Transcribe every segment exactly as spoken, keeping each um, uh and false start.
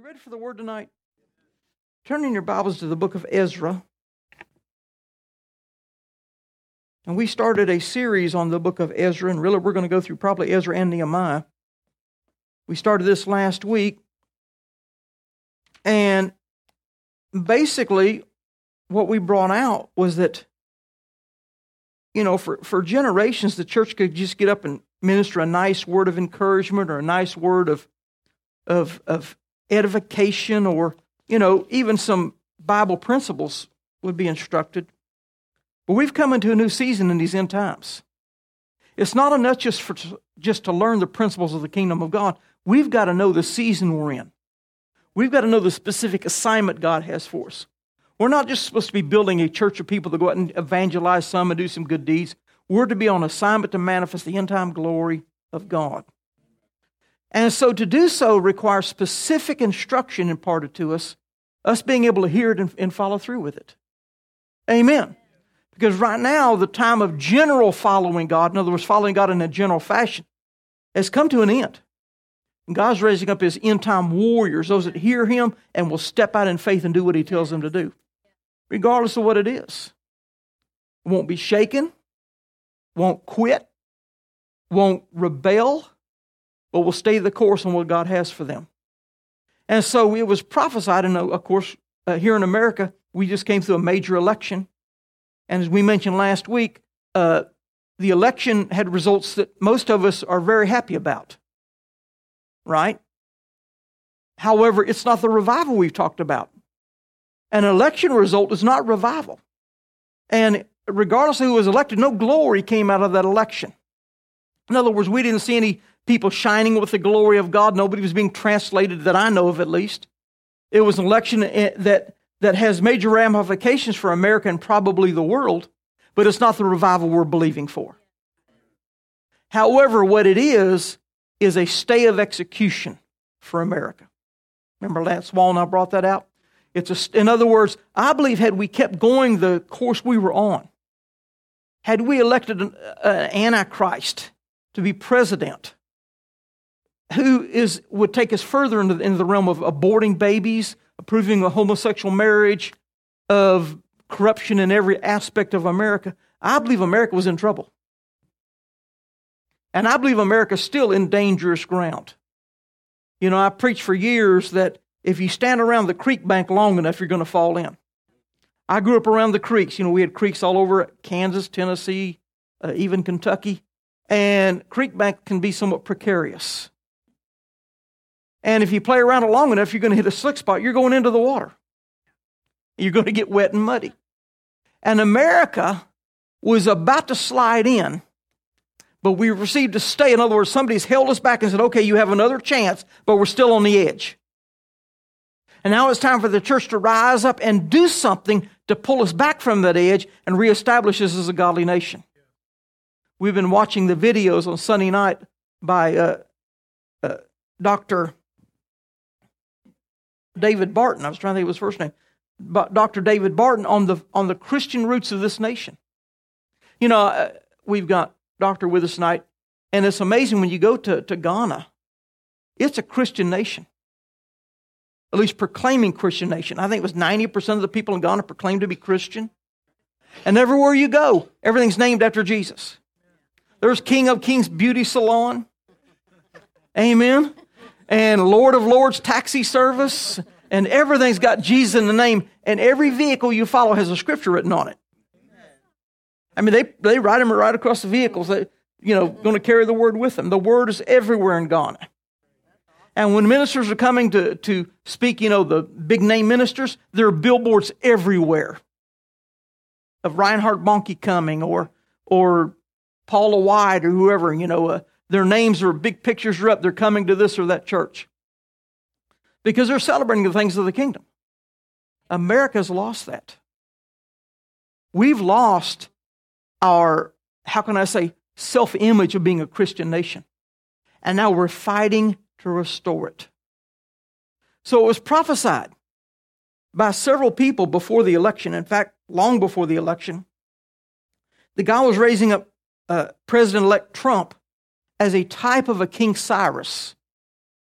ready for the word tonight? Turn in your Bibles to the book of Ezra. And we started a series on the book of Ezra, and really we're going to go through probably Ezra and Nehemiah. We started this last week. And basically, what we brought out was that, you know, for, for generations, the church could just get up and minister a nice word of encouragement or a nice word of, of, of edification, or, you know, even some Bible principles would be instructed. But we've come into a new season in these end times. It's not enough just for just to learn the principles of the kingdom of God. We've got to know the season we're in. We've got to know the specific assignment God has for us. We're not just supposed to be building a church of people to go out and evangelize some and do some good deeds. We're to be on assignment to manifest the end-time glory of God. And so to do so requires specific instruction imparted to us, us being able to hear it and, and follow through with it. Amen. Because right now, the time of general following God, in other words, following God in a general fashion, has come to an end. And God's raising up His end-time warriors, those that hear Him and will step out in faith and do what He tells them to do, regardless of what it is. Won't be shaken, won't quit, won't rebel, but will stay the course on what God has for them. And so it was prophesied, and of course, uh, here in America, we just came through a major election. And as we mentioned last week, uh, the election had results that most of us are very happy about. Right? However, it's not the revival we've talked about. An election result is not revival. And regardless of who was elected, no glory came out of that election. In other words, we didn't see any people shining with the glory of God. Nobody was being translated that I know of, at least. It was an election that, that has major ramifications for America and probably the world, but it's not the revival we're believing for. However, what it is, is a stay of execution for America. Remember Lance Wall and I brought that out? It's a, in other words, I believe had we kept going the course we were on, had we elected an, uh, Antichrist to be president, who is would take us further into, into the realm of aborting babies, approving of homosexual marriage, of corruption in every aspect of America, I believe America was in trouble. And I believe America's still in dangerous ground. You know, I preached for years that if you stand around the creek bank long enough, you're going to fall in. I grew up around the creeks. You know, we had creeks all over Kansas, Tennessee, uh, even Kentucky. And creek bank can be somewhat precarious. And if you play around it long enough, you're going to hit a slick spot. You're going into the water. You're going to get wet and muddy. And America was about to slide in, but we received a stay. In other words, somebody's held us back and said, okay, you have another chance, but we're still on the edge. And now it's time for the church to rise up and do something to pull us back from that edge and reestablish us as a godly nation. We've been watching the videos on Sunday night by uh, uh, Doctor David Barton. I was trying to think of his first name. But Doctor David Barton on the on the Christian roots of this nation. You know, uh, we've got Doctor with us tonight, and it's amazing when you go to, to Ghana, it's a Christian nation. At least proclaiming Christian nation. I think it was ninety percent of the people in Ghana proclaim to be Christian. And everywhere you go, everything's named after Jesus. There's King of Kings Beauty Salon. Amen. And Lord of Lords taxi service. And everything's got Jesus in the name. And every vehicle you follow has a scripture written on it. I mean, they, they write them right across the vehicles. They, you know, going to carry the word with them. The word is everywhere in Ghana. And when ministers are coming to, to speak, you know, the big name ministers, there are billboards everywhere of Reinhard Bonnke coming, or or Paula White, or whoever, you know, uh, their names or big pictures are up. They're coming to this or that church because they're celebrating the things of the kingdom. America's lost that. We've lost our, how can I say, self-image of being a Christian nation. And now we're fighting to restore it. So it was prophesied by several people before the election. In fact, long before the election. The guy was raising up uh, President-elect Trump as a type of a King Cyrus.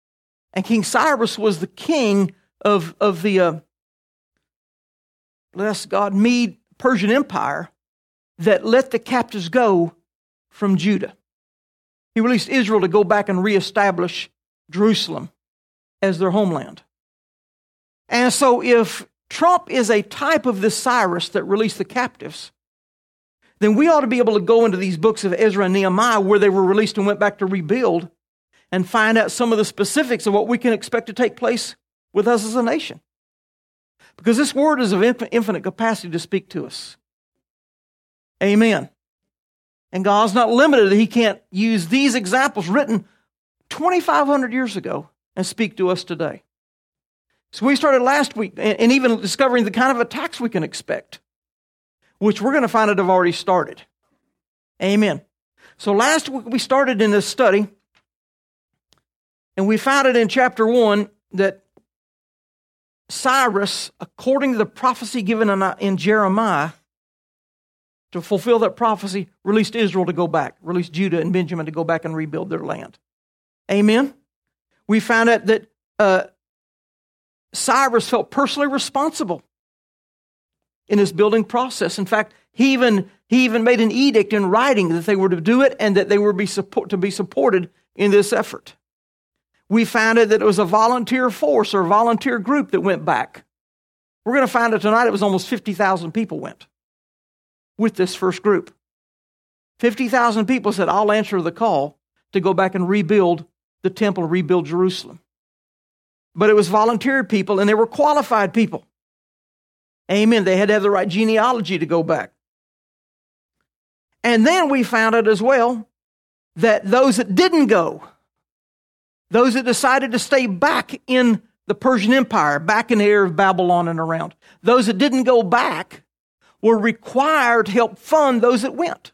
And King Cyrus was the king of, of the, uh, bless God, Mede Persian Empire that let the captives go from Judah. He released Israel to go back and reestablish Jerusalem as their homeland. And so if Trump is a type of this Cyrus that released the captives, then we ought to be able to go into these books of Ezra and Nehemiah where they were released and went back to rebuild and find out some of the specifics of what we can expect to take place with us as a nation. Because this word is of infinite capacity to speak to us. Amen. And God's not limited. He can't use these examples written twenty-five hundred years ago and speak to us today. So we started last week and even discovering the kind of attacks we can expect, which we're going to find out have already started. Amen. So last week we started in this study, and we found it in chapter one that Cyrus, according to the prophecy given in, in Jeremiah, to fulfill that prophecy, released Israel to go back, released Judah and Benjamin to go back and rebuild their land. Amen? We found out that uh, Cyrus felt personally responsible in this building process. In fact, he even, he even made an edict in writing that they were to do it and that they were be support, to be supported in this effort. We found out that it was a volunteer force or a volunteer group that went back. We're going to find out tonight it was almost fifty thousand people went with this first group. fifty thousand people said, I'll answer the call to go back and rebuild the temple, rebuild Jerusalem. But it was volunteer people, and they were qualified people. Amen. They had to have the right genealogy to go back. And then we found out as well that those that didn't go, those that decided to stay back in the Persian Empire, back in the area of Babylon and around, those that didn't go back were required to help fund those that went.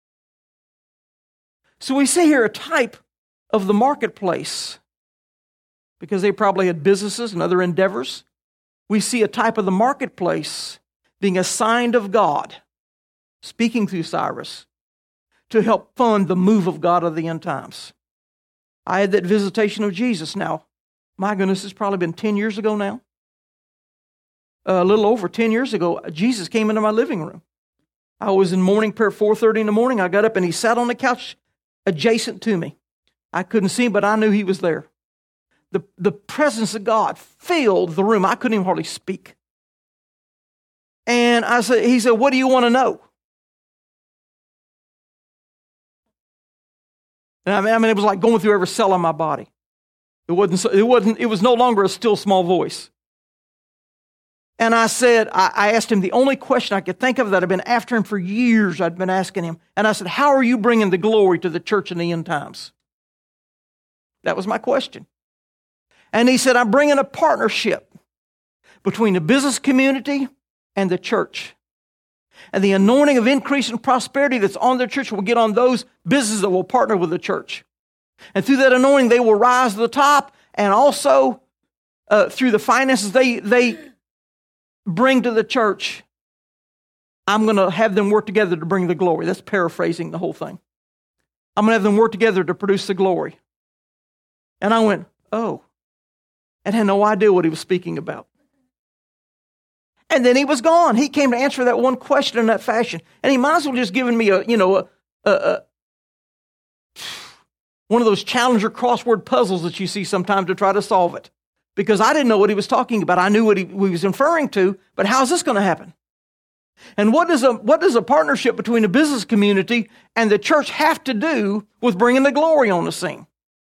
So we see here a type of the marketplace, because they probably had businesses and other endeavors. We see a type of the marketplace being assigned of God, speaking through Cyrus, to help fund the move of God of the end times. I had that visitation of Jesus now. My goodness, it's probably been ten years ago now. A little over ten years ago, Jesus came into my living room. I was in morning prayer, four thirty in the morning. I got up and he sat on the couch adjacent to me. I couldn't see him, but I knew he was there. The, the presence of God filled the room. I couldn't even hardly speak. And I said, he said, what do you want to know? And I mean, I mean, it was like going through every cell in my body. It wasn't, it wasn't, it was no longer a still small voice. And I said, I, I asked him the only question I could think of that I'd been after him for years. I'd been asking him. And I said, how are you bringing the glory to the church in the end times? That was my question. And he said, I'm bringing a partnership between the business community and the church. And the anointing of increase and prosperity that's on their church will get on those businesses that will partner with the church. And through that anointing, they will rise to the top. And also, uh, through the finances they, they bring to the church, I'm going to have them work together to bring the glory. That's paraphrasing the whole thing. I'm going to have them work together to produce the glory. And I went, oh. And had no idea what he was speaking about. And then he was gone. He came to answer that one question in that fashion. And he might as well just given me a, you know, a, a, a one of those challenger crossword puzzles that you see sometimes to try to solve it. Because I didn't know what he was talking about. I knew what he, what he was inferring to, but how's this going to happen? And what does a what does a partnership between the business community and the church have to do with bringing the glory on the scene?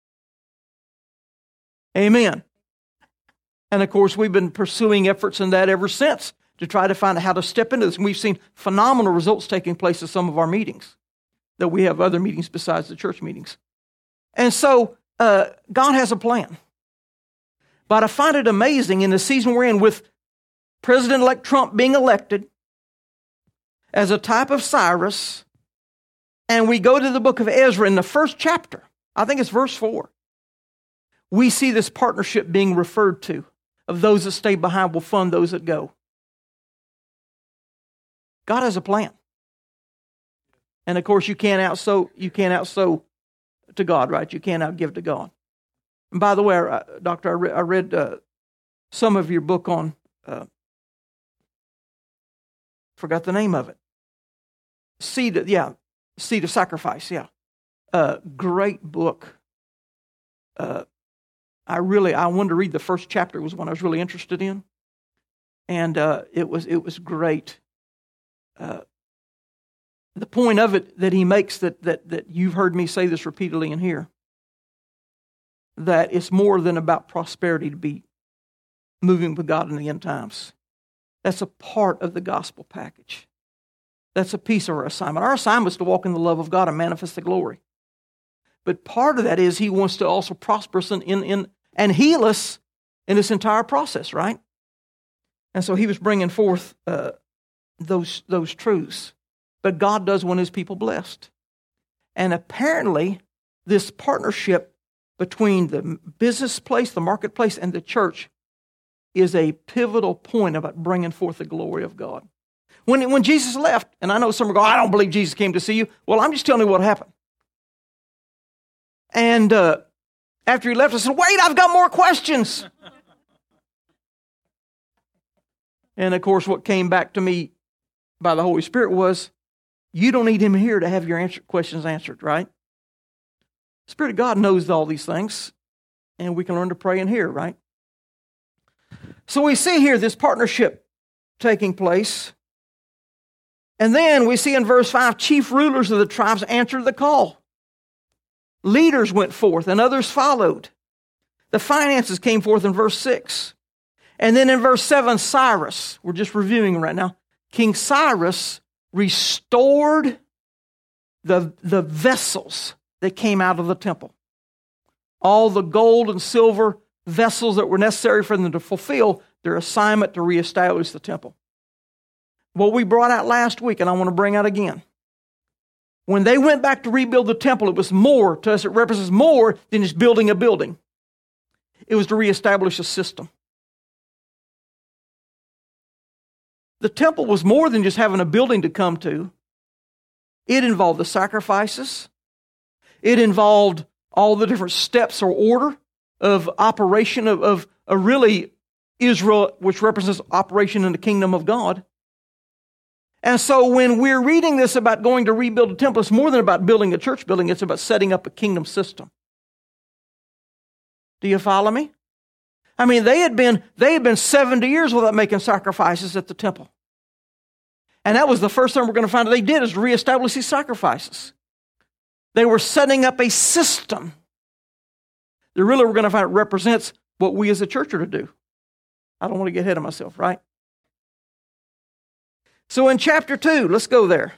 Amen. And of course, we've been pursuing efforts in that ever since to try to find out how to step into this. And we've seen phenomenal results taking place at some of our meetings, that we have other meetings besides the church meetings. And so uh, God has a plan. But I find it amazing in the season we're in with President-elect Trump being elected as a type of Cyrus, and we go to the book of Ezra in the first chapter, I think it's verse four, we see this partnership being referred to, of those that stay behind will fund those that go. God has a plan. And of course, you can't outsow, you can't outsow to God, right? You can't outgive to God. And by the way, uh, Doctor, I, re- I read uh, some of your book on, uh, forgot the name of it. Seed, of, yeah, Seed of Sacrifice, yeah. Uh, great book. Uh, I really, I wanted to read the first chapter. It was one I was really interested in. And uh, it was it was great. Uh, the point of it that he makes that, that that you've heard me say this repeatedly in here, that it's more than about prosperity to be moving with God in the end times. That's a part of the gospel package. That's a piece of our assignment. Our assignment is to walk in the love of God and manifest the glory. But part of that is he wants to also prosper us in, in, in and heal us in this entire process, right? And so he was bringing forth uh, those, those truths. But God does want his people blessed. And apparently, this partnership between the business place, the marketplace, and the church is a pivotal point about bringing forth the glory of God. When, when Jesus left, and I know some are going, I don't believe Jesus came to see you. Well, I'm just telling you what happened. And uh, after he left, I said, wait, I've got more questions. And of course, what came back to me by the Holy Spirit was, you don't need him here to have your answer, questions answered, right? The Spirit of God knows all these things, and we can learn to pray in here, right? So we see here this partnership taking place. And then we see in verse five, chief rulers of the tribes answered the call. Leaders went forth, and others followed. The finances came forth in verse six. And then in verse seven, Cyrus, we're just reviewing right now, King Cyrus restored the, the vessels that came out of the temple. All the gold and silver vessels that were necessary for them to fulfill their assignment to reestablish the temple. What we brought out last week, and I want to bring out again. When they went back to rebuild the temple, it was more, to us it represents more than just building a building. It was to reestablish a system. The temple was more than just having a building to come to. It involved the sacrifices. It involved all the different steps or order of operation of, of, of really Israel, which represents operation in the kingdom of God. And so when we're reading this about going to rebuild a temple, it's more than about building a church building. It's about setting up a kingdom system. Do you follow me? I mean, they had been they had been seventy years without making sacrifices at the temple. And that was the first thing we're going to find out they did is reestablish these sacrifices. They were setting up a system that really we're going to find it represents what we as a church are to do. I don't want to get ahead of myself, right? So in chapter two, let's go there.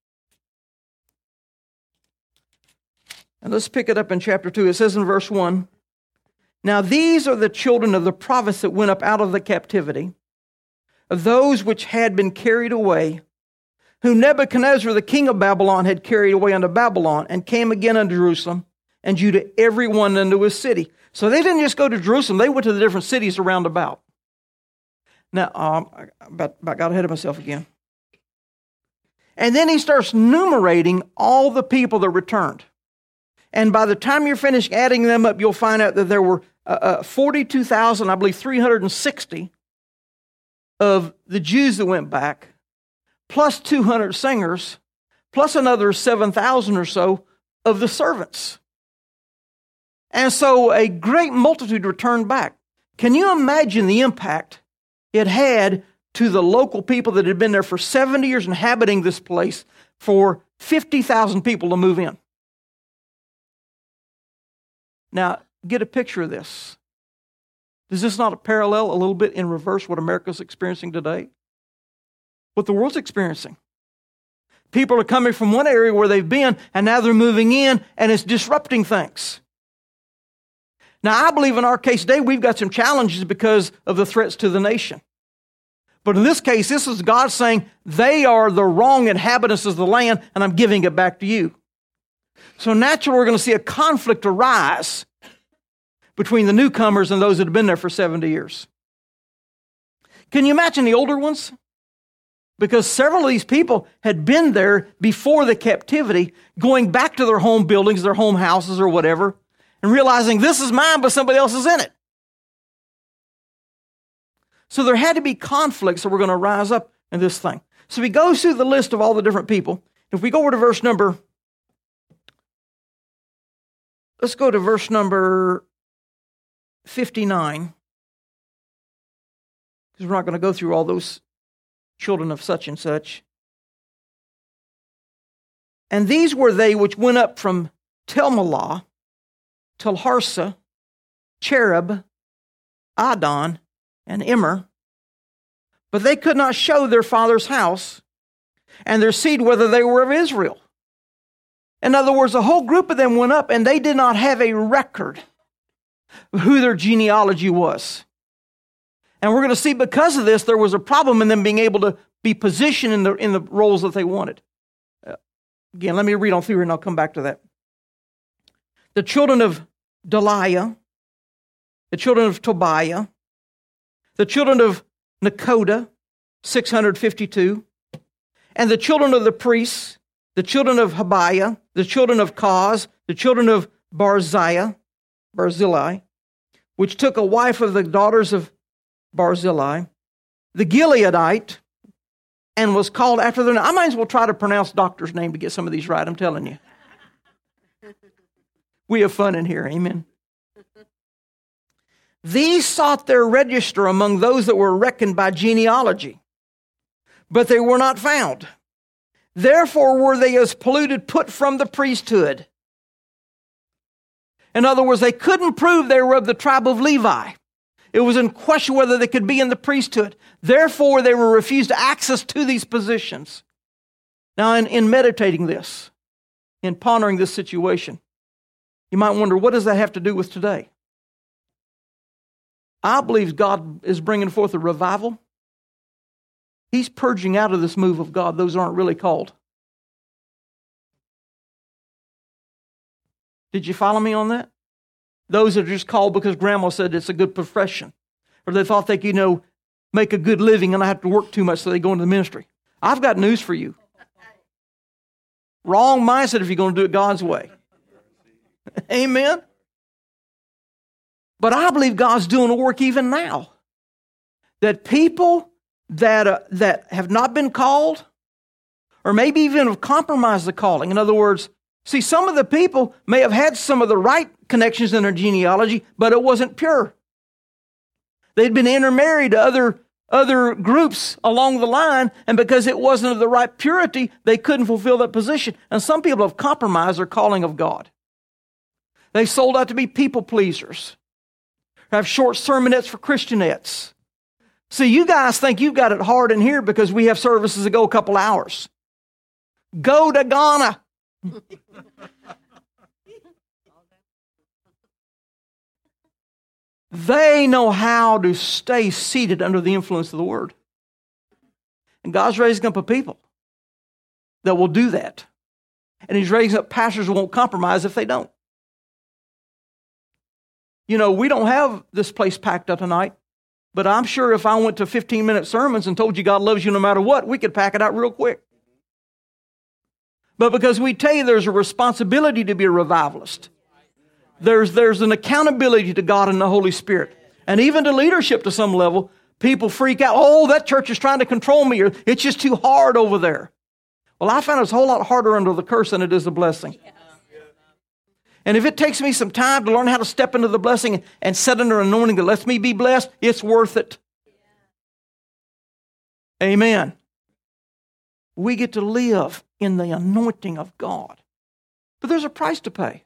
And let's pick it up in chapter two. It says in verse one, now these are the children of the prophets that went up out of the captivity, of those which had been carried away, whom Nebuchadnezzar the king of Babylon had carried away unto Babylon, and came again unto Jerusalem, and Judah, every one unto his city. So they didn't just go to Jerusalem, they went to the different cities around about. Now, um, I about, about got ahead of myself again. And then he starts enumerating all the people that returned. And by the time you're finished adding them up, you'll find out that there were uh, uh, forty-two thousand, I believe three hundred sixty of the Jews that went back, plus two hundred singers, plus another seven thousand or so of the servants. And so a great multitude returned back. Can you imagine the impact it had to the local people that had been there for seventy years inhabiting this place for fifty thousand people to move in? Now, get a picture of this. Does this not parallel a little bit in reverse what America's experiencing today? What the world's experiencing. People are coming from one area where they've been, and now they're moving in, and it's disrupting things. Now, I believe in our case today, we've got some challenges because of the threats to the nation. But in this case, this is God saying, they are the wrong inhabitants of the land, and I'm giving it back to you. So naturally, we're going to see a conflict arise between the newcomers and those that have been there for seventy years. Can you imagine the older ones? Because several of these people had been there before the captivity, going back to their home buildings, their home houses or whatever, and realizing this is mine, but somebody else is in it. So there had to be conflicts that were going to rise up in this thing. So he goes through the list of all the different people. If we go over to verse number, let's go to verse number fifty-nine, because we're not going to go through all those children of such and such. And these were they which went up from Telmelah, Telharsa, Cherub, Adon, and Immer, but they could not show their father's house and their seed whether they were of Israel. In other words, a whole group of them went up and they did not have a record of who their genealogy was. And we're going to see because of this, there was a problem in them being able to be positioned in the, in the roles that they wanted. Uh, again, let me read on through here and I'll come back to that. The children of Deliah, the children of Tobiah, the children of Nekoda, six hundred fifty-two, and the children of the priests, the children of Habiah, the children of Koz, the children of Barzillai, Barzillai, which took a wife of the daughters of Barzillai, the Gileadite, and was called after their name. I might as well try to pronounce doctor's name to get some of these right, I'm telling you. We have fun in here, amen. These sought their register among those that were reckoned by genealogy, but they were not found. Therefore were they as polluted, put from the priesthood. In other words, they couldn't prove they were of the tribe of Levi. It was in question whether they could be in the priesthood. Therefore, they were refused access to these positions. Now, in, in meditating this, in pondering this situation, you might wonder, what does that have to do with today? I believe God is bringing forth a revival. He's purging out of this move of God those aren't really called. Did you follow me on that? Those that are just called because grandma said it's a good profession. Or they thought they could, you know, make a good living and not have to work too much, so they go into the ministry. I've got news for you. Wrong mindset if you're going to do it God's way. Amen? But I believe God's doing a work even now. That people that, uh, that have not been called, or maybe even have compromised the calling. In other words, see, some of the people may have had some of the right connections in their genealogy, but it wasn't pure. They'd been intermarried to other, other groups along the line, and because it wasn't of the right purity, they couldn't fulfill that position. And some people have compromised their calling of God. They sold out to be people pleasers, have short sermonettes for Christianettes. See, you guys think you've got it hard in here because we have services that go a couple hours. Go to Ghana. They know how to stay seated under the influence of the Word. And God's raising up a people that will do that. And He's raising up pastors who won't compromise if they don't. You know, we don't have this place packed up tonight, but I'm sure if I went to fifteen-minute sermons and told you God loves you no matter what, we could pack it out real quick. But because we tell you there's a responsibility to be a revivalist. There's, there's an accountability to God and the Holy Spirit. And even to leadership to some level, people freak out. Oh, that church is trying to control me, or it's just too hard over there. Well, I found it's a whole lot harder under the curse than it is the blessing. And if it takes me some time to learn how to step into the blessing and set under an anointing that lets me be blessed, it's worth it. Amen. We get to live in the anointing of God. But there's a price to pay.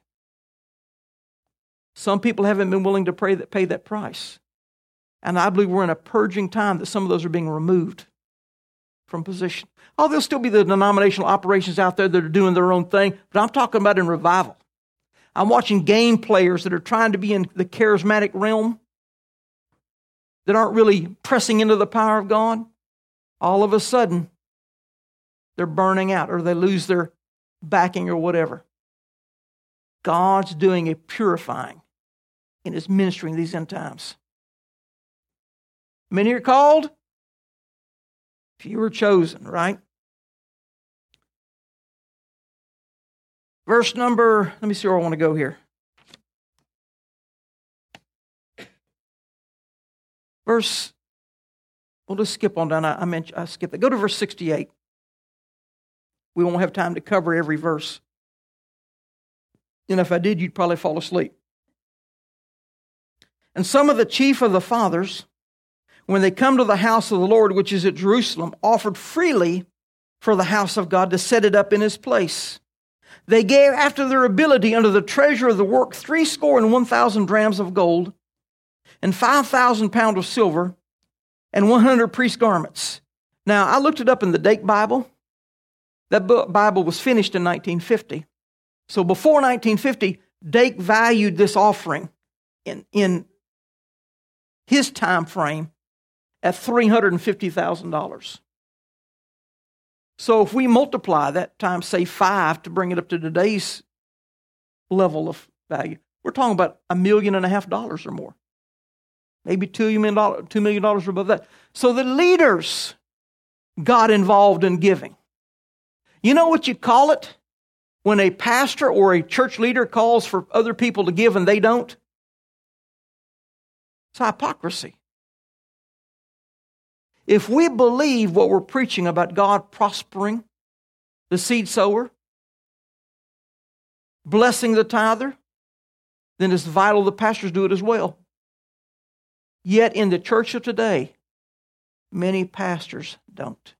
Some people haven't been willing to pay that, pay that price. And I believe we're in a purging time that some of those are being removed from position. Oh, there'll still be the denominational operations out there that are doing their own thing, but I'm talking about in revival. I'm watching game players that are trying to be in the charismatic realm that aren't really pressing into the power of God. All of a sudden, they're burning out or they lose their backing or whatever. God's doing a purifying in His ministry in these end times. Many are called, few are chosen, right? Verse number, let me see where I want to go here. Verse, we'll just skip on down. I, I mentioned I skipped it. Go to verse sixty-eight. We won't have time to cover every verse. And if I did, you'd probably fall asleep. And some of the chief of the fathers, when they come to the house of the Lord, which is at Jerusalem, offered freely for the house of God to set it up in his place. They gave after their ability unto the treasure of the work threescore and one thousand drams of gold, and five thousand pounds of silver, and one hundred priest garments. Now, I looked it up in the Dake Bible. That book, Bible was finished in nineteen fifty. So before nineteen fifty, Dake valued this offering in, in his time frame at three hundred fifty thousand dollars. So if we multiply that times, say, five to bring it up to today's level of value, we're talking about a million and a half dollars or more. Maybe two million dollars, two million dollars or above that. So the leaders got involved in giving. You know what you call it when a pastor or a church leader calls for other people to give and they don't? It's hypocrisy. If we believe what we're preaching about God prospering the seed sower, blessing the tither, then it's vital the pastors do it as well. Yet in the church of today, many pastors don't.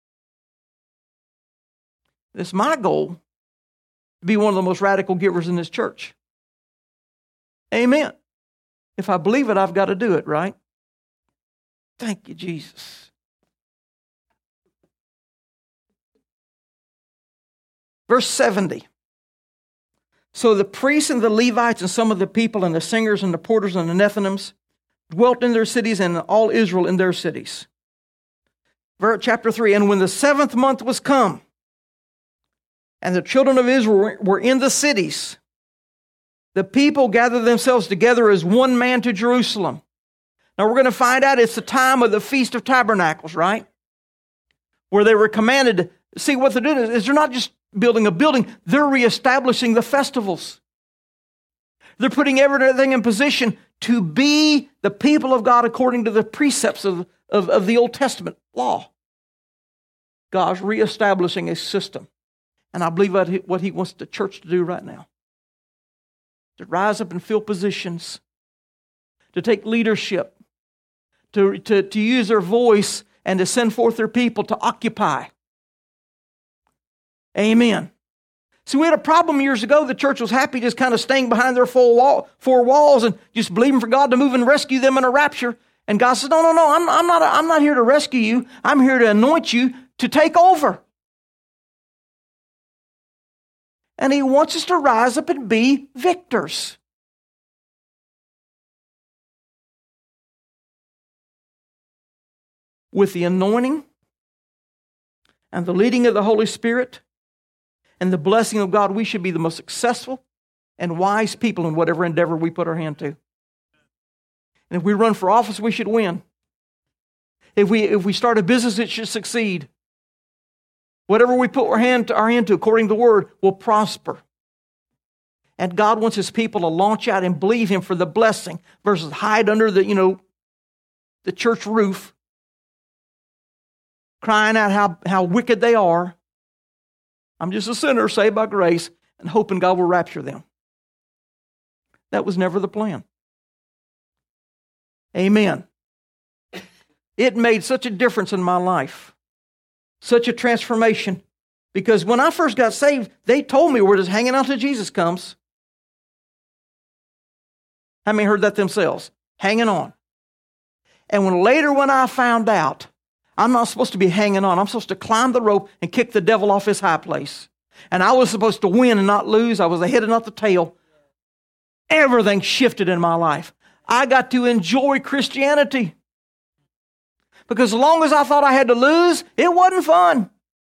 It's my goal to be one of the most radical givers in this church. Amen. If I believe it, I've got to do it, right? Thank you, Jesus. Verse seventy. So the priests and the Levites and some of the people and the singers and the porters and the Nethinims dwelt in their cities and all Israel in their cities. Verse chapter three. And when the seventh month was come, and the children of Israel were in the cities, the people gathered themselves together as one man to Jerusalem. Now we're going to find out it's the time of the Feast of Tabernacles, right? Where they were commanded to see what they're doing is they're not just building a building, they're reestablishing the festivals. They're putting everything in position to be the people of God according to the precepts of, of, of the Old Testament law. God's reestablishing a system. And I believe what he wants the church to do right now. To rise up and fill positions. To take leadership. To, to, to use their voice and to send forth their people to occupy. Amen. See, we had a problem years ago. The church was happy just kind of staying behind their four, wall, four walls and just believing for God to move and rescue them in a rapture. And God says, no, no, no, I'm, I'm, not, I'm not here to rescue you. I'm here to anoint you to take over. And he wants us to rise up and be victors. With the anointing and the leading of the Holy Spirit and the blessing of God, we should be the most successful and wise people in whatever endeavor we put our hand to. And if we run for office, we should win. If we, if we start a business, it should succeed. Whatever we put our hand to, our hand to, according to the Word, will prosper. And God wants His people to launch out and believe Him for the blessing versus hide under the, you know, the church roof, crying out how, how wicked they are. I'm just a sinner saved by grace and hoping God will rapture them. That was never the plan. Amen. It made such a difference in my life. Such a transformation. Because when I first got saved, they told me we're just hanging out till Jesus comes. How many heard that themselves? Hanging on. And when later when I found out, I'm not supposed to be hanging on. I'm supposed to climb the rope and kick the devil off his high place. And I was supposed to win and not lose. I was the head and not the tail. Everything shifted in my life. I got to enjoy Christianity. Because as long as I thought I had to lose, it wasn't fun.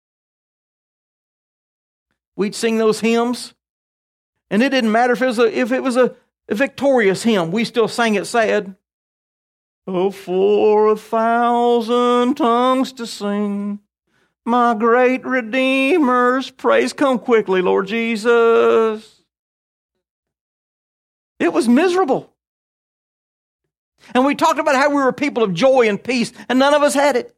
We'd sing those hymns, and it didn't matter if it was a, if it was a, a victorious hymn. We still sang it sad. Oh, for a thousand tongues to sing my great Redeemer's praise. Come quickly, Lord Jesus. It was miserable. And we talked about how we were people of joy and peace, and none of us had it.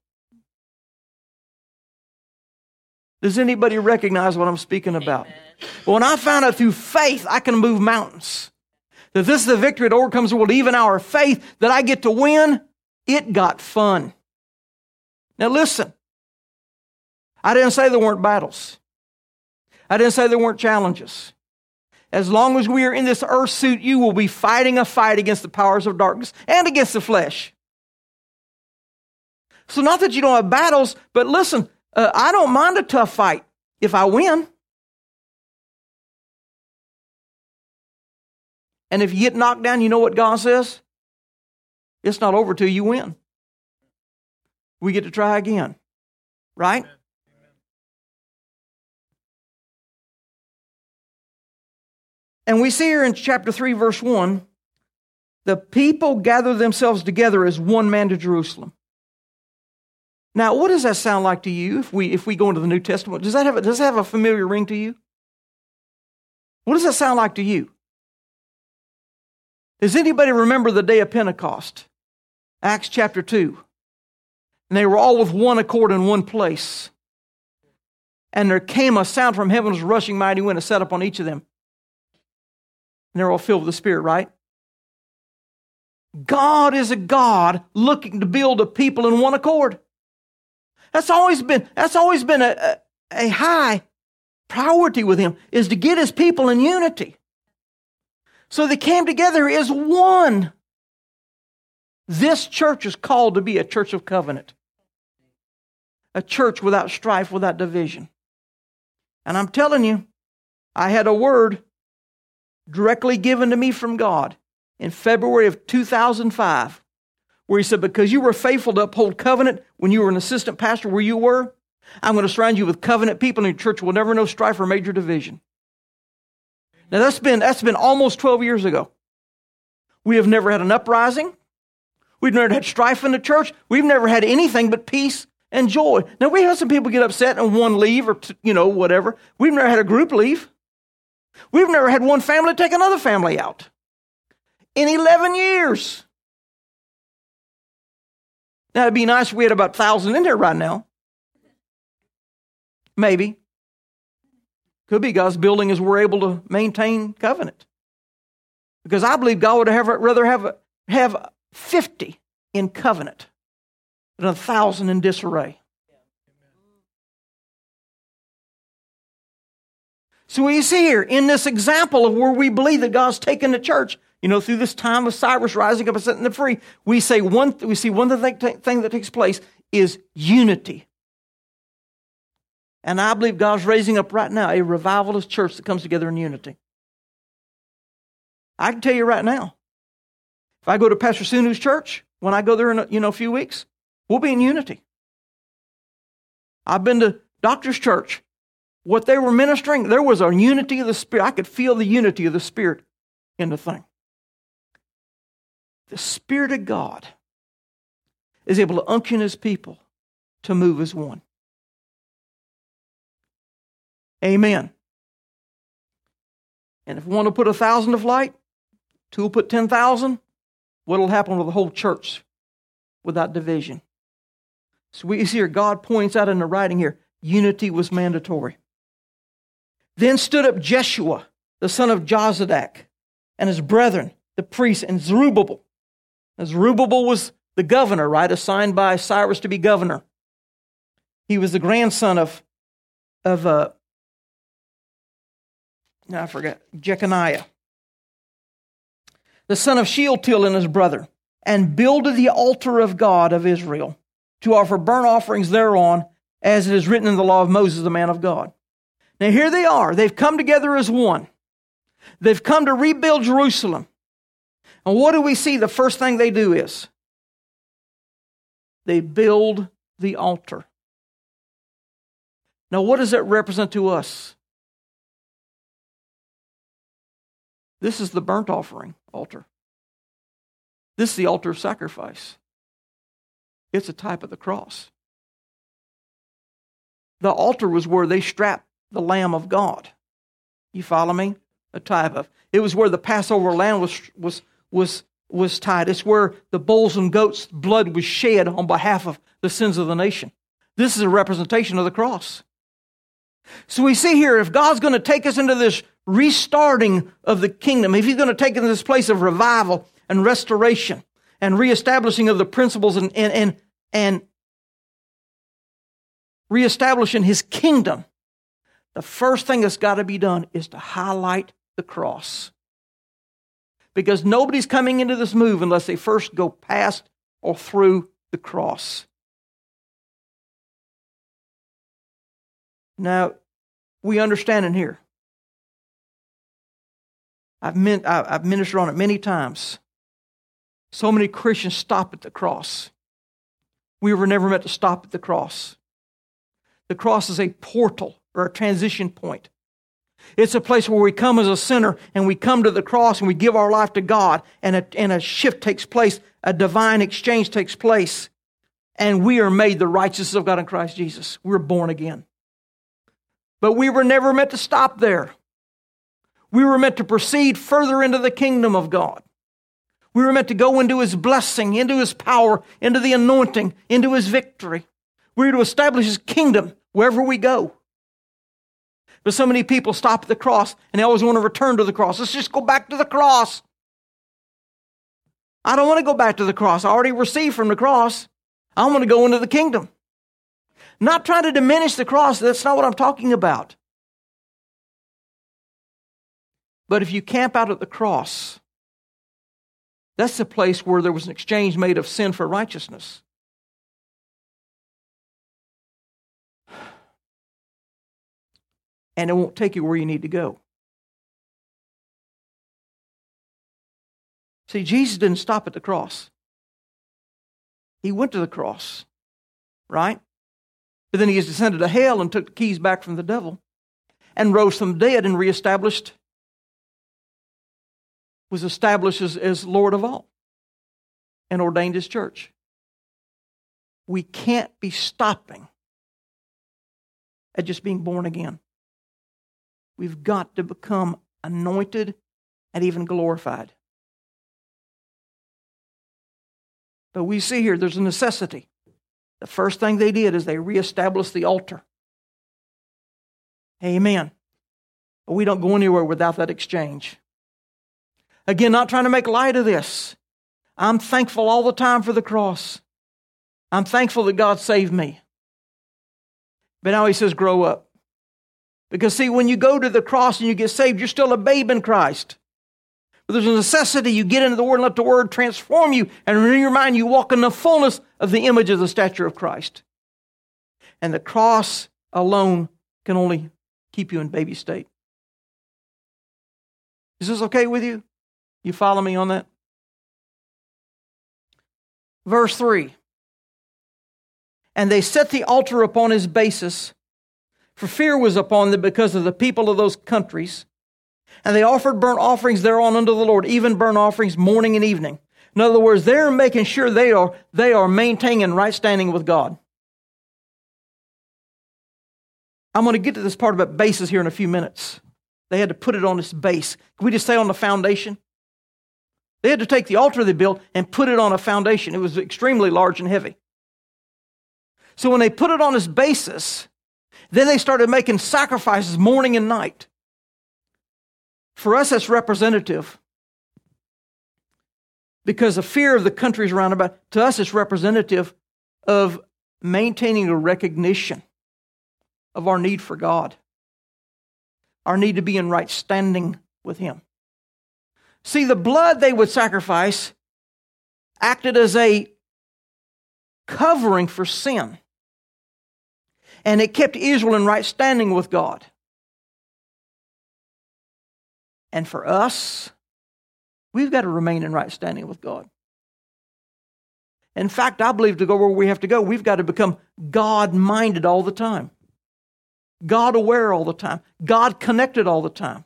Does anybody recognize what I'm speaking about? Amen. Well, when I found out through faith I can move mountains, that this is the victory that overcomes the world, even our faith, that I get to win, it got fun. Now listen, I didn't say there weren't battles. I didn't say there weren't challenges. As long as we are in this earth suit, you will be fighting a fight against the powers of darkness and against the flesh. So not that you don't have battles, but listen, uh, I don't mind a tough fight if I win. And if you get knocked down, you know what God says? It's not over till you win. We get to try again. Right? Amen. And we see here in chapter three, verse one, the people gather themselves together as one man to Jerusalem. Now, what does that sound like to you if we if we go into the New Testament? Does that have a, does that have a familiar ring to you? What does that sound like to you? Does anybody remember the day of Pentecost? Acts chapter two. And they were all with one accord in one place. And there came a sound from heaven as rushing mighty wind and set upon each of them. And they're all filled with the Spirit, right? God is a God looking to build a people in one accord. That's always been, that's always been a, a, a high priority with Him, is to get His people in unity. So they came together as one. This church is called to be a church of covenant. A church without strife, without division. And I'm telling you, I had a word directly given to me from God in February of two thousand five, where He said, because you were faithful to uphold covenant when you were an assistant pastor where you were, I'm going to surround you with covenant people, and your church will never know strife or major division. Now that's been, that's been almost twelve years ago. We have never had an uprising. We've never had strife in the church. We've never had anything but peace and joy. Now, we had some people get upset and one leave or, you know, whatever. We've never had a group leave. We've never had one family take another family out. In eleven years. Now, it'd be nice if we had about one thousand in there right now. Maybe. Could be God's building as we're able to maintain covenant. Because I believe God would have, rather have, have fifty in covenant than a thousand in disarray. So we see here in this example of where we believe that God's taken the church, you know, through this time of Cyrus rising up and setting them free, we say one. We see one thing, thing that takes place is unity. And I believe God's raising up right now a revivalist church that comes together in unity. I can tell you right now, if I go to Pastor Sunu's church, when I go there in a, you know, a few weeks, we'll be in unity. I've been to Doctor's church. What they were ministering, there was a unity of the Spirit. I could feel the unity of the Spirit in the thing. The Spirit of God is able to unction His people to move as one. Amen. And if one will put a thousand to flight, two will put ten thousand, what will happen with the whole church without division? So we see here, God points out in the writing here, unity was mandatory. Then stood up Jeshua, the son of Jozadak, and his brethren, the priests, and Zerubbabel. Now, Zerubbabel was the governor, right, assigned by Cyrus to be governor. He was the grandson of, of uh, no, I forgot, Jeconiah, the son of Shealtiel and his brother, and builded the altar of God of Israel to offer burnt offerings thereon, as it is written in the law of Moses, the man of God. Now here they are. They've come together as one. They've come to rebuild Jerusalem. And what do we see? The first thing they do is they build the altar. Now what does that represent to us? This is the burnt offering altar. This is the altar of sacrifice. It's a type of the cross. The altar was where they strapped the Lamb of God. You follow me? A type of. It was where the Passover lamb was was was was tied. It's where the bulls and goats' blood was shed on behalf of the sins of the nation. This is a representation of the cross. So we see here, if God's going to take us into this restarting of the kingdom, if He's going to take us into this place of revival and restoration and reestablishing of the principles and, and, and, and reestablishing His kingdom, the first thing that's got to be done is to highlight the cross. Because nobody's coming into this move unless they first go past or through the cross. Now, we understand in here. I've, meant, I've ministered on it many times. So many Christians stop at the cross. We were never meant to stop at the cross. The cross is a portal or a transition point. It's a place where we come as a sinner and we come to the cross and we give our life to God, and a, and a shift takes place, a divine exchange takes place, and we are made the righteousness of God in Christ Jesus. We're born again. But we were never meant to stop there. We were meant to proceed further into the kingdom of God. We were meant to go into His blessing, into His power, into the anointing, into His victory. We were to establish His kingdom wherever we go. But so many people stop at the cross and they always want to return to the cross. Let's just go back to the cross. I don't want to go back to the cross. I already received from the cross. I want to go into the kingdom. Not trying to diminish the cross. That's not what I'm talking about. But if you camp out at the cross, that's the place where there was an exchange made of sin for righteousness. And it won't take you where you need to go. See, Jesus didn't stop at the cross. He went to the cross, right? But then He has descended to hell and took the keys back from the devil and rose from the dead and reestablished, was established as, as Lord of all and ordained His church. We can't be stopping at just being born again. We've got to become anointed and even glorified. But we see here there's a necessity. The first thing they did is they reestablished the altar. Amen. But we don't go anywhere without that exchange. Again, not trying to make light of this. I'm thankful all the time for the cross. I'm thankful that God saved me. But now He says, grow up. Because see, when you go to the cross and you get saved, you're still a babe in Christ. But there's a necessity. You get into the Word and let the Word transform you. And in your mind, you walk in the fullness of the image of the stature of Christ. And the cross alone can only keep you in baby state. Is this okay with you? You follow me on that? Verse three. And they set the altar upon his basis, for fear was upon them because of the people of those countries. And they offered burnt offerings thereon unto the Lord, even burnt offerings morning and evening. In other words, they're making sure they are, they are maintaining right standing with God. I'm going to get to this part about bases here in a few minutes. They had to put it on this base. Can we just say on the foundation? They had to take the altar they built and put it on a foundation. It was extremely large and heavy. So when they put it on this basis, then they started making sacrifices morning and night. For us, that's representative. Because of fear of the countries around about, to us, it's representative of maintaining a recognition of our need for God. Our need to be in right standing with Him. See, the blood they would sacrifice acted as a covering for sin. And it kept Israel in right standing with God. And for us, we've got to remain in right standing with God. In fact, I believe to go where we have to go, we've got to become God-minded all the time. God-aware all the time. God-connected all the time.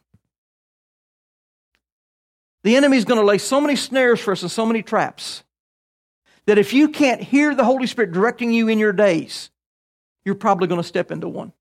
The enemy's going to lay so many snares for us and so many traps that if you can't hear the Holy Spirit directing you in your days, you're probably going to step into one.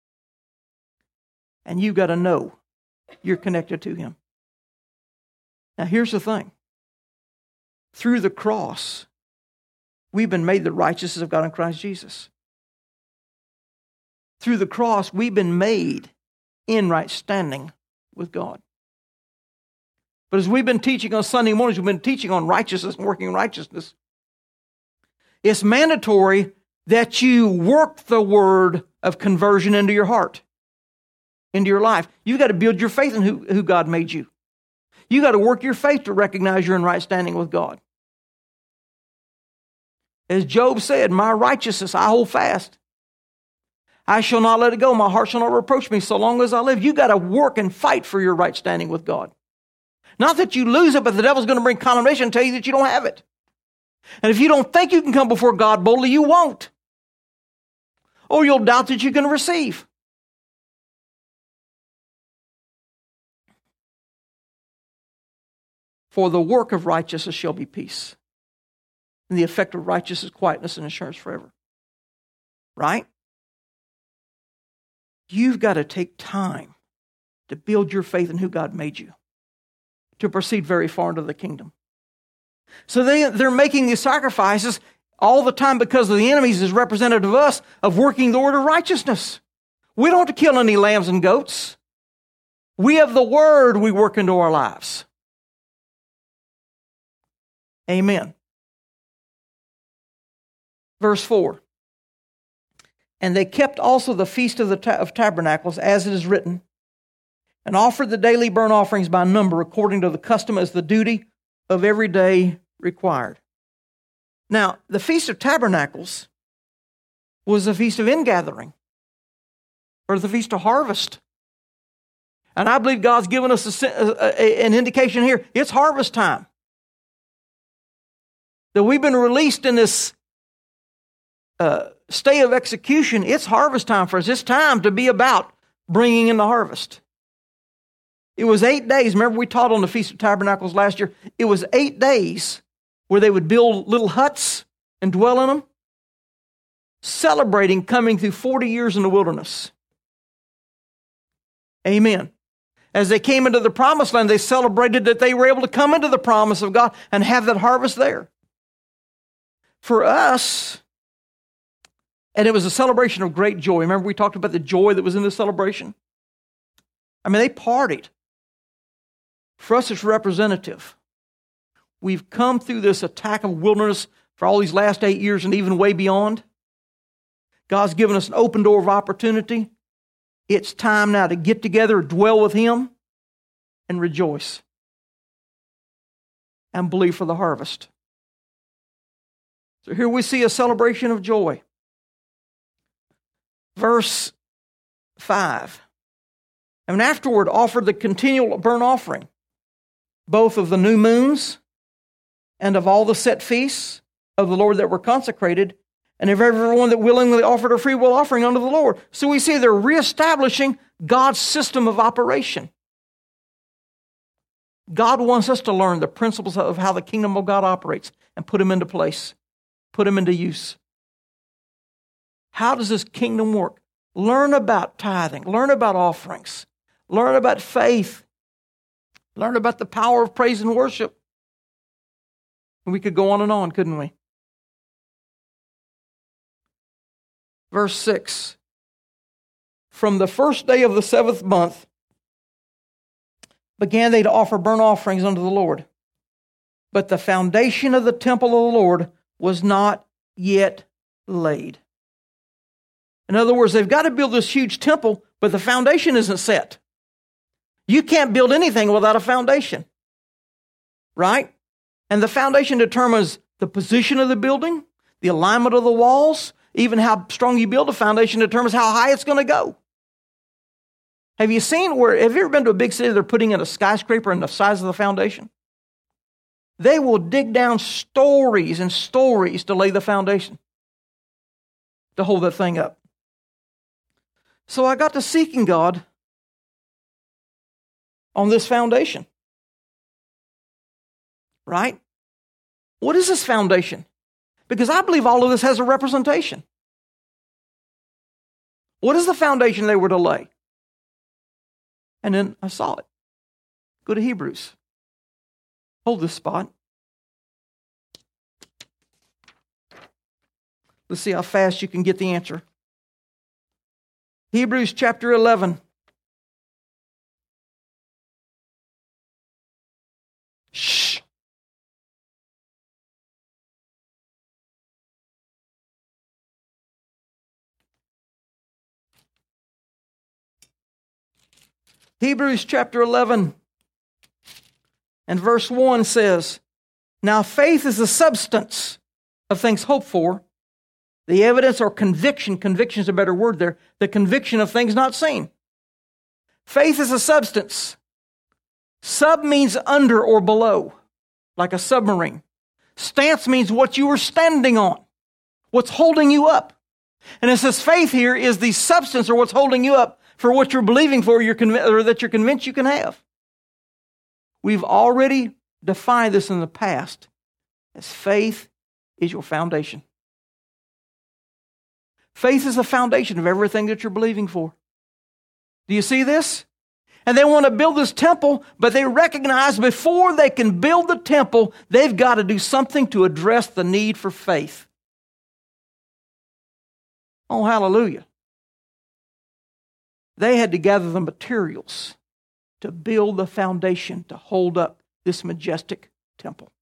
And you've got to know you're connected to Him. Now here's the thing. Through the cross, we've been made the righteousness of God in Christ Jesus. Through the cross, we've been made in right standing with God. But as we've been teaching on Sunday mornings, we've been teaching on righteousness and working righteousness. It's mandatory that you work the word of conversion into your heart, into your life. You've got to build your faith in who, who God made you. You've got to work your faith to recognize you're in right standing with God. As Job said, my righteousness I hold fast. I shall not let it go. My heart shall not reproach me so long as I live. You've got to work and fight for your right standing with God. Not that you lose it, but the devil's going to bring condemnation and tell you that you don't have it. And if you don't think you can come before God boldly, you won't. Or you'll doubt that you can receive. For the work of righteousness shall be peace, and the effect of righteousness, quietness, and assurance forever. Right? You've got to take time to build your faith in who God made you, to proceed very far into the kingdom. So they, they're making these sacrifices all the time because of the enemies as representative of us of working the word of righteousness. We don't have to kill any lambs and goats. We have the word we work into our lives. Amen. Verse four. And they kept also the feast of the ta- of tabernacles, as it is written, and offered the daily burnt offerings by number, according to the custom as the duty of every day required. Now, the Feast of Tabernacles was the Feast of Ingathering, or the Feast of Harvest. And I believe God's given us a, a, an indication here. It's harvest time. That we've been released in this uh, stay of execution. It's harvest time for us. It's time to be about bringing in the harvest. It was eight days. Remember we taught on the Feast of Tabernacles last year. It was eight days where they would build little huts and dwell in them, celebrating coming through forty years in the wilderness. Amen. As they came into the promised land, they celebrated that they were able to come into the promise of God and have that harvest there. For us, and it was a celebration of great joy. Remember we talked about the joy that was in the celebration? I mean, they partied. For us, it's representative. We've come through this attack of wilderness for all these last eight years and even way beyond. God's given us an open door of opportunity. It's time now to get together, dwell with Him, and rejoice. And believe for the harvest. So here we see a celebration of joy. Verse five. And afterward offered the continual burnt offering, both of the new moons and of all the set feasts of the Lord that were consecrated, and of everyone that willingly offered a free will offering unto the Lord. So we see they're reestablishing God's system of operation. God wants us to learn the principles of how the kingdom of God operates and put them into place, put them into use. How does this kingdom work? Learn about tithing, learn about offerings, learn about faith, learn about the power of praise and worship. We could go on and on, couldn't we? Verse six. From the first day of the seventh month began they to offer burnt offerings unto the Lord. But the foundation of the temple of the Lord was not yet laid. In other words, they've got to build this huge temple, but the foundation isn't set. You can't build anything without a foundation, right? And the foundation determines the position of the building, the alignment of the walls, even how strong you build a foundation determines how high it's going to go. Have you seen where, have you ever been to a big city they're putting in a skyscraper and the size of the foundation? They will dig down stories and stories to lay the foundation, to hold that thing up. So I got to seeking God on this foundation. Right? What is this foundation? Because I believe all of this has a representation. What is the foundation they were to lay? And then I saw it. Go to Hebrews. Hold this spot. Let's see how fast you can get the answer. Hebrews chapter eleven. Shh. Hebrews chapter eleven and verse one says, "Now faith is the substance of things hoped for, the evidence or conviction," conviction is a better word there, the conviction of things not seen. Faith is a substance. Sub means under or below, like a submarine. Stance means what you are standing on, what's holding you up. And it says faith here is the substance or what's holding you up for what you're believing for, you're conv- or that you're convinced you can have. We've already defined this in the past as faith is your foundation. Faith is the foundation of everything that you're believing for. Do you see this? And they want to build this temple, but they recognize before they can build the temple, they've got to do something to address the need for faith. Oh, hallelujah. They had to gather the materials to build the foundation to hold up this majestic temple.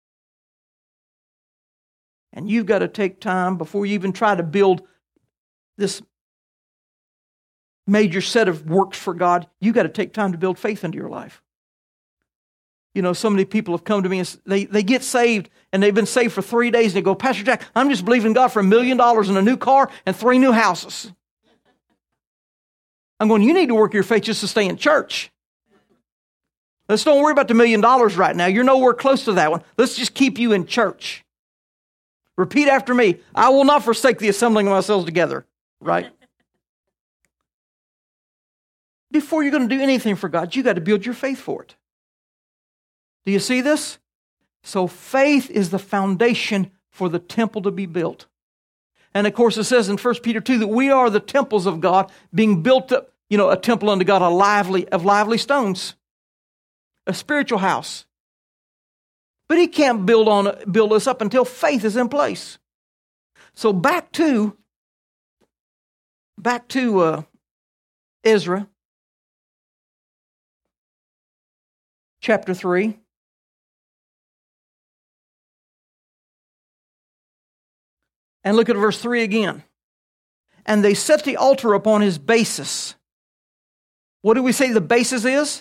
And you've got to take time before you even try to build this major set of works for God. You've got to take time to build faith into your life. You know, so many people have come to me and they, they get saved and they've been saved for three days and they go, "Pastor Jack, I'm just believing God for a million dollars and a new car and three new houses." I'm going, you need to work your faith just to stay in church. Let's don't worry about the million dollars right now. You're nowhere close to that one. Let's just keep you in church. Repeat after me. I will not forsake the assembling of ourselves together. Right? Before you're going to do anything for God, you got to build your faith for it. Do you see this? So faith is the foundation for the temple to be built. And of course it says in First Peter two that we are the temples of God being built up, you know, a temple unto God, a lively, of lively stones. A spiritual house. But he can't build on build us up until faith is in place. So back to back to uh, Ezra, chapter three. And look at verse three again. And they set the altar upon his basis. What do we say the basis is?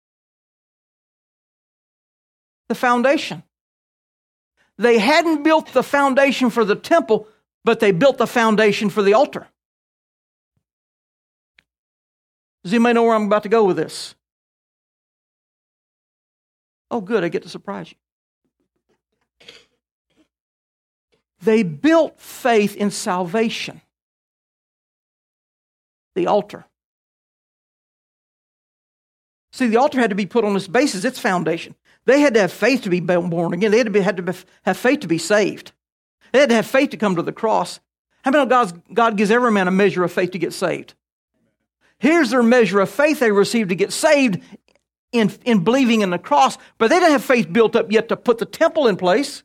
The foundation. They hadn't built the foundation for the temple, but they built the foundation for the altar. Does anybody know where I'm about to go with this? Oh, good, I get to surprise you. They built faith in salvation. The altar. See, the altar had to be put on this basis, its foundation. They had to have faith to be born again. They had to, be, had to be, have faith to be saved. They had to have faith to come to the cross. How many know God's, God gives every man a measure of faith to get saved? Here's their measure of faith they received to get saved in, in believing in the cross, but they didn't have faith built up yet to put the temple in place.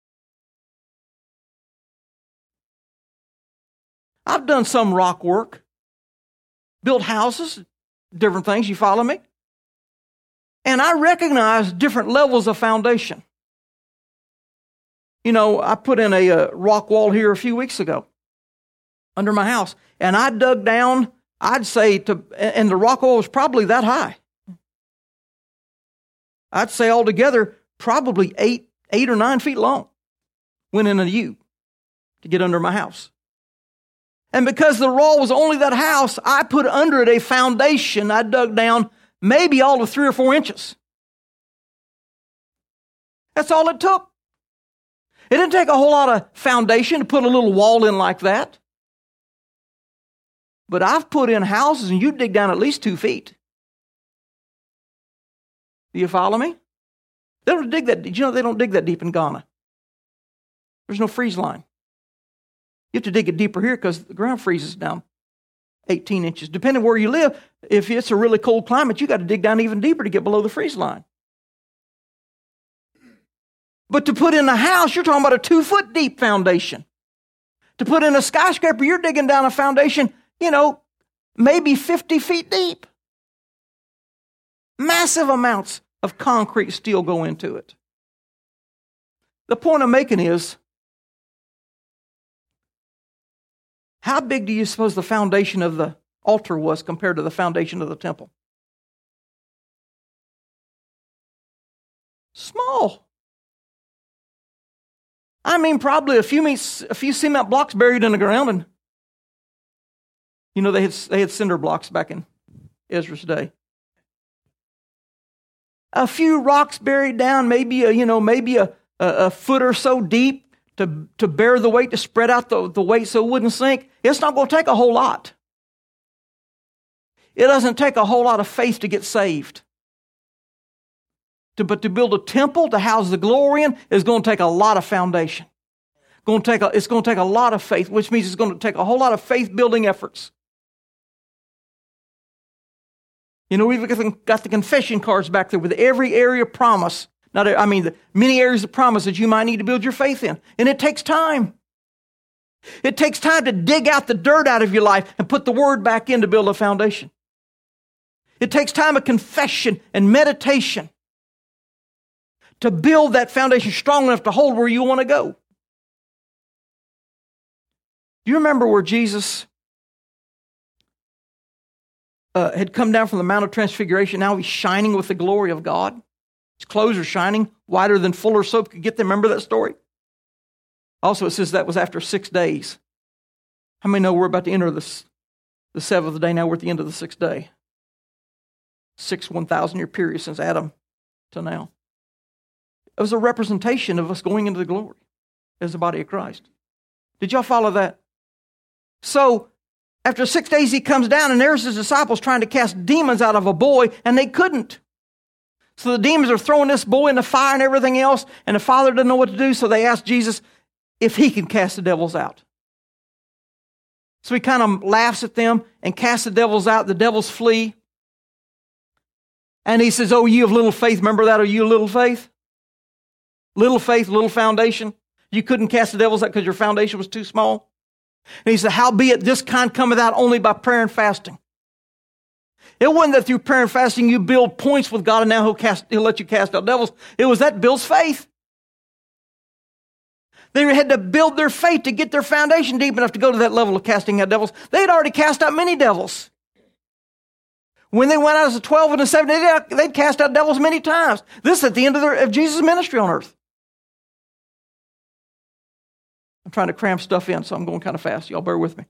I've done some rock work, built houses, different things. You follow me? And I recognize different levels of foundation. You know, I put in a, a rock wall here a few weeks ago under my house, and I dug down, I'd say, to, and the rock wall was probably that high. I'd say altogether probably eight, eight or nine feet long. Went in a U to get under my house. And because the wall was only that house, I put under it a foundation. I dug down maybe all of three or four inches. That's all it took. It didn't take a whole lot of foundation to put a little wall in like that. But I've put in houses and you dig down at least two feet. Do you follow me? They don't dig that. Did you know they don't dig that deep in Ghana? There's no freeze line. You have to dig it deeper here because the ground freezes down eighteen inches. Depending where you live, if it's a really cold climate, you got to dig down even deeper to get below the freeze line. But to put in a house, you're talking about a two-foot deep foundation. To put in a skyscraper, you're digging down a foundation, you know, maybe fifty feet deep. Massive amounts of concrete steel go into it. The point I'm making is, how big do you suppose the foundation of the altar was compared to the foundation of the temple? Small. I mean, probably a few, a few cement blocks buried in the ground. And, you know, they had, they had cinder blocks back in Ezra's day. A few rocks buried down, maybe a, you know, maybe a, a, a foot or so deep to, to bear the weight, to spread out the, the weight so it wouldn't sink. It's not going to take a whole lot. It doesn't take a whole lot of faith to get saved. To, but to build a temple to house the glory in is going to take a lot of foundation. Going to take a, it's going to take a lot of faith, which means it's going to take a whole lot of faith-building efforts. You know, we've got the, got the confession cards back there with every area of promise. Not, I mean, the many areas of promise that you might need to build your faith in. And it takes time. It takes time to dig out the dirt out of your life and put the Word back in to build a foundation. It takes time of confession and meditation to build that foundation strong enough to hold where you want to go. Do you remember where Jesus uh, had come down from the Mount of Transfiguration? Now he's shining with the glory of God. His clothes are shining whiter than Fuller's soap could get them. Remember that story? Also, it says that was after six days. How many know we're about to enter this, the seventh day? Now we're at the end of the sixth day. Six one thousand year period since Adam to now. It was a representation of us going into the glory as the body of Christ. Did y'all follow that? So, after six days he comes down and there's his disciples trying to cast demons out of a boy and they couldn't. So the demons are throwing this boy in the fire and everything else, and the father doesn't know what to do, so they ask Jesus if he can cast the devils out. So he kind of laughs at them and casts the devils out. The devils flee. And he says, oh, you of little faith. Remember that? Are you of little faith? Little faith, little foundation. You couldn't cast the devils out because your foundation was too small. And he said, howbeit this kind cometh out only by prayer and fasting. It wasn't that through prayer and fasting you build points with God and now he'll, cast, he'll let you cast out devils. It was that builds faith. They had to build their faith to get their foundation deep enough to go to that level of casting out devils. They had already cast out many devils. When they went out as a twelve and a seven, they'd cast out devils many times. This is at the end of, their, of Jesus' ministry on earth. I'm trying to cram stuff in, so I'm going kind of fast. Y'all bear with me.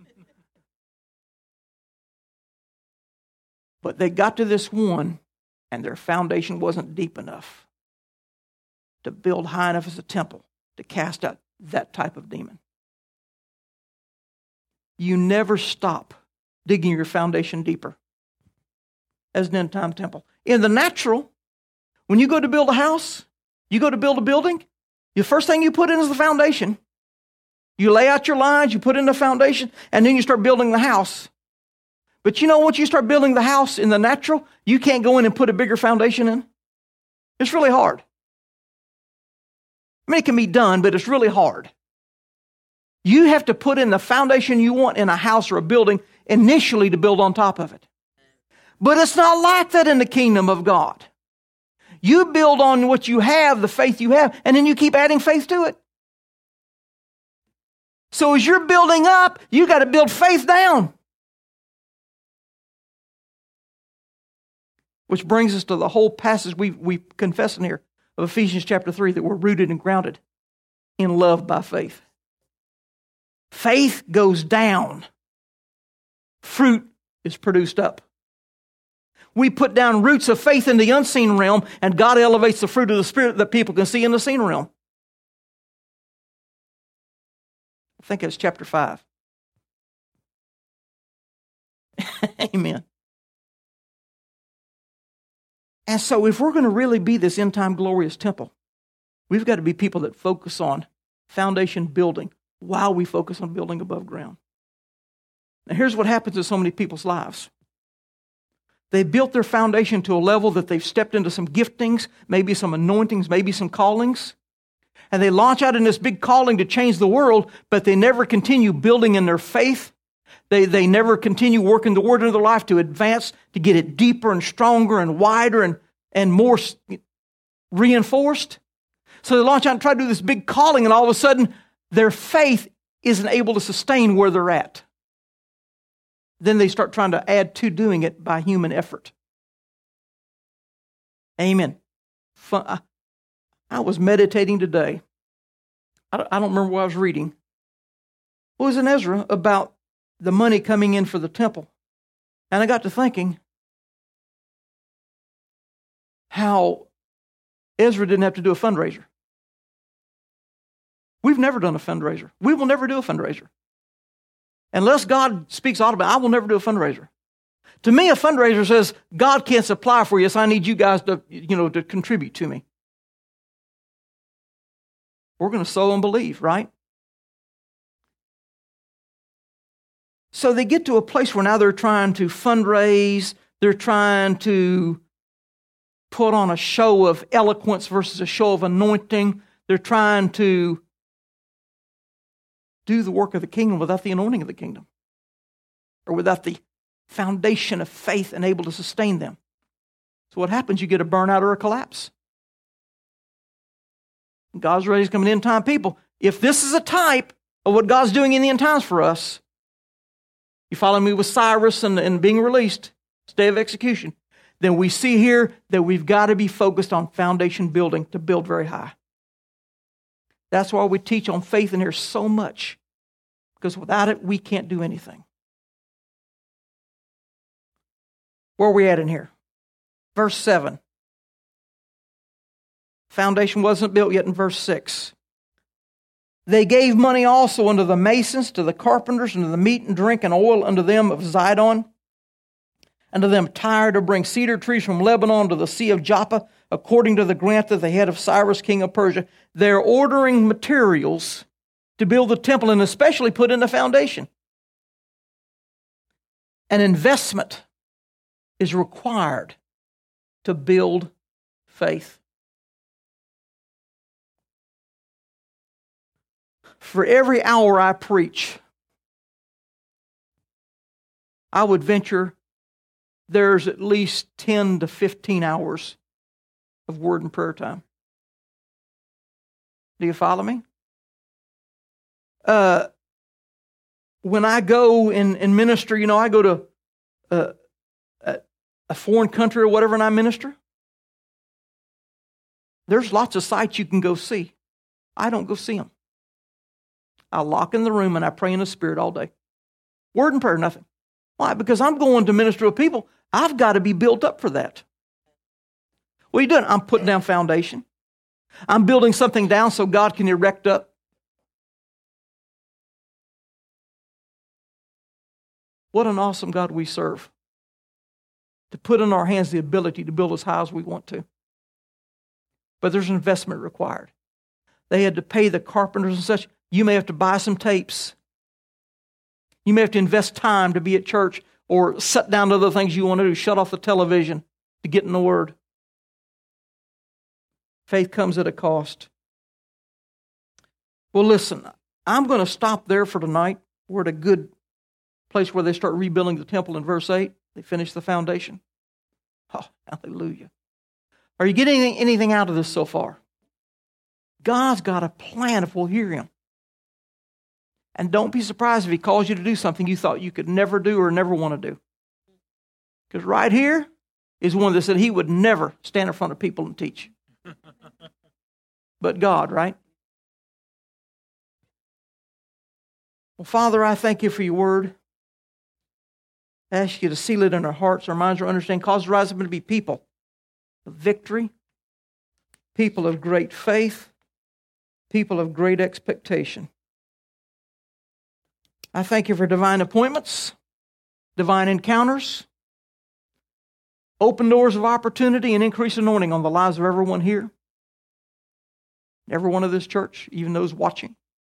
But they got to this one, and their foundation wasn't deep enough to build high enough as a temple to cast out that type of demon. You never stop digging your foundation deeper as an end-time temple. In the natural, when you go to build a house, you go to build a building, the first thing you put in is the foundation. You lay out your lines, you put in the foundation, and then you start building the house. But you know, once you start building the house in the natural, you can't go in and put a bigger foundation in. It's really hard. I mean, it can be done, but it's really hard. You have to put in the foundation you want in a house or a building initially to build on top of it. But it's not like that in the kingdom of God. You build on what you have, the faith you have, and then you keep adding faith to it. So as you're building up, you got to build faith down. Which brings us to the whole passage we we confess in here of Ephesians chapter three, that we're rooted and grounded in love by faith. Faith goes down. Fruit is produced up. We put down roots of faith in the unseen realm, and God elevates the fruit of the Spirit that people can see in the seen realm. I think it's chapter five. Amen. And so if we're going to really be this end-time glorious temple, we've got to be people that focus on foundation building while we focus on building above ground. Now here's what happens in so many people's lives. They built their foundation to a level that they've stepped into some giftings, maybe some anointings, maybe some callings, And they launch out in this big calling to change the world, but they never continue building in their faith. They, they never continue working the Word into their life to advance, to get it deeper and stronger and wider and, and more reinforced. So they launch out and try to do this big calling, and all of a sudden, their faith isn't able to sustain where they're at. Then they start trying to add to doing it by human effort. Amen. Fun. I was meditating today. I don't remember what I was reading. It was in Ezra about the money coming in for the temple. And I got to thinking how Ezra didn't have to do a fundraiser. We've never done a fundraiser. We will never do a fundraiser. Unless God speaks audibly, I will never do a fundraiser. To me, a fundraiser says, God can't supply for you, so I need you guys to, you know, to contribute to me. We're going to sow and believe, right? So they get to a place where now they're trying to fundraise, they're trying to put on a show of eloquence versus a show of anointing. They're trying to do the work of the kingdom without the anointing of the kingdom, or without the foundation of faith and able to sustain them. So what happens? You get a burnout or a collapse. God's ready to come in end time people. If this is a type of what God's doing in the end times for us, you follow me with Cyrus and, and being released, stay of execution, then we see here that we've got to be focused on foundation building to build very high. That's why we teach on faith in here so much, because without it, we can't do anything. Where are we at in here? Verse seven. Foundation wasn't built yet in verse six. They gave money also unto the masons, to the carpenters, and to the meat and drink and oil unto them of Zidon, and to them Tyre, to bring cedar trees from Lebanon to the Sea of Joppa, according to the grant that they had of Cyrus, king of Persia. They're ordering materials to build the temple, and especially put in the foundation. An investment is required to build faith. For every hour I preach, I would venture there's at least ten to fifteen hours of word and prayer time. Do you follow me? Uh, when I go and, and minister, you know, I go to uh, a, a foreign country or whatever and I minister. There's lots of sites you can go see. I don't go see them. I lock in the room and I pray in the Spirit all day. Word and prayer, nothing. Why? Because I'm going to minister to people. I've got to be built up for that. What are you doing? I'm putting down foundation. I'm building something down so God can erect up. What an awesome God we serve. To put in our hands the ability to build as high as we want to. But there's an investment required. They had to pay the carpenters and such. You may have to buy some tapes. You may have to invest time to be at church, or sit down to other things you want to do. Shut off the television to get in the Word. Faith comes at a cost. Well, listen, I'm going to stop there for tonight. We're at a good place where they start rebuilding the temple in verse eight. They finish the foundation. Oh, hallelujah. Are you getting anything out of this so far? God's got a plan if we'll hear Him. And don't be surprised if He calls you to do something you thought you could never do or never want to do. Because right here is one that said He would never stand in front of people and teach. But God, right? Well, Father, I thank You for Your Word. I ask You to seal it in our hearts, our minds, our understanding. Cause us to rise up and to be people of victory, people of great faith, people of great expectation. I thank You for divine appointments, divine encounters, open doors of opportunity, and increased anointing on the lives of everyone here, everyone of this church, even those watching.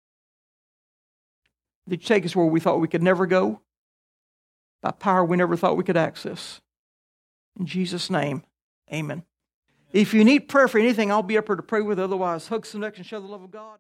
That You take us where we thought we could never go, by power we never thought we could access. In Jesus' name, amen. If you need prayer for anything, I'll be up here to pray with. Otherwise, hug some necks and show the love of God.